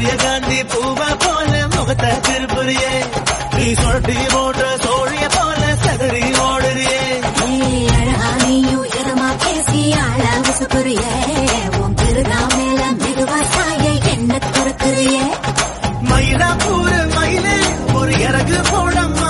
சூரியகாந்தி பூவ போல முகத்தை திருப்புறியே, நீ சொட்டி போன்ற சோழிய போல சதறி ஓடுறியே. அழகா நீயும் இதமா பேசி ஆள உசுக்குறியே, உன் திருநா மேல மெதுவா சாய என்ன துறக்குறியே. மயிலாப்பூர் மயிலே ஒரு இறகு போடம்மா,